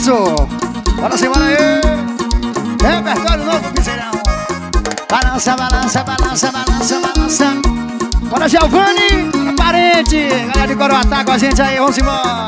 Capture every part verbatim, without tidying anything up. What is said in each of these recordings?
Sucesso! Bora semana aí! Repertório novo, piseirão. Balança, balança, balança, balança, balança. Bora, Giovanni, parente. Galera de Coroatá com a gente aí, vamos embora.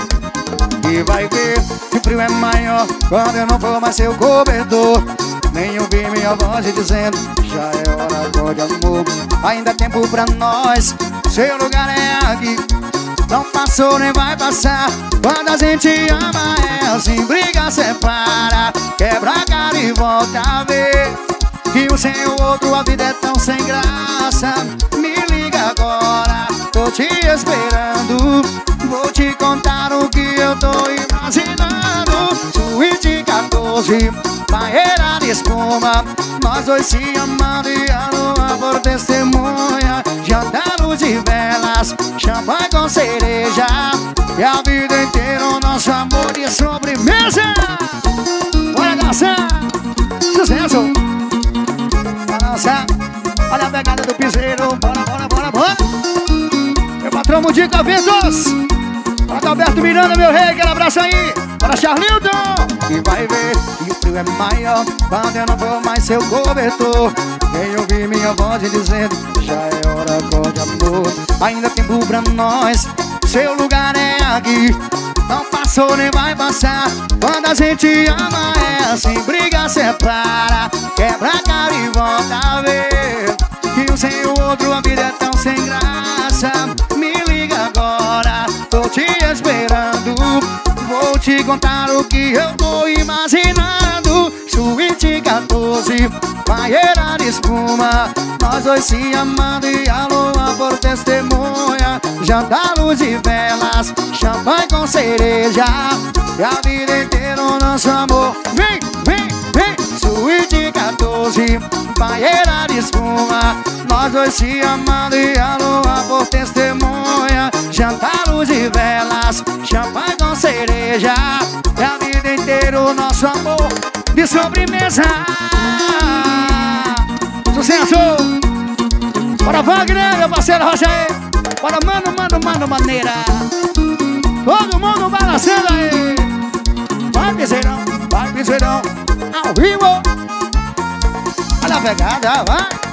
E vai ver que o frio é maior quando eu não for mais seu cobertor. Nem ouvir minha voz dizendo já é hora de amor. Ainda há tempo pra nós, seu lugar é aqui. Não passou nem vai passar. Quando a gente ama é assim, briga, separa, quebra a cara e volta a ver que um sem o outro a vida é tão sem graça. Me liga agora, tô te esperando. Vou te contar o que eu tô imaginando. Suíte quatorze, banheira de espuma, nós dois se amando e a lua por testemunha. Jantar de velas, champanhe com cereja, e a vida inteira o nosso amor de sobremesa. Bora dançar, sucesso. Balança, olha a pegada do piseiro. Bora, bora, bora, bora. Meu patrão Mudica Ventos, bora Alberto Miranda, meu rei, aquele abraço aí. Bora, Charlilton. E vai ver que o frio é maior quando eu não vou mais seu cobertor. Nem ouvir minha voz dizendo já é hora de amor. Ainda tem tempo pra nós, seu lugar é aqui. Não passou nem vai passar. Quando a gente ama é assim, briga, separa, quebra a cara e volta a ver que um sem o outro a vida é tão sem graça. Me liga agora, tô te esperando. Vou te contar o que eu tô imaginando. Suíte quatorze, banheira de espuma, nós dois se amando e a lua por testemunha. Jantar de velas, champanhe com cereja, e a vida inteira o nosso amor. Vem, vem, vem. Suíte quatorze, banheira de espuma, nós dois se amando e a lua por testemunha. Jantar de velas, champanhe com cereja, e a vida inteira o nosso amor de sobremesa. Sucesso! Bora, Wagner, meu parceiro Roger. Bora, mano, mano, mano, maneira. Todo mundo balançando aí. Vai, piseirão, vai, piseirão. Ao vivo. Olha a pegada, vai.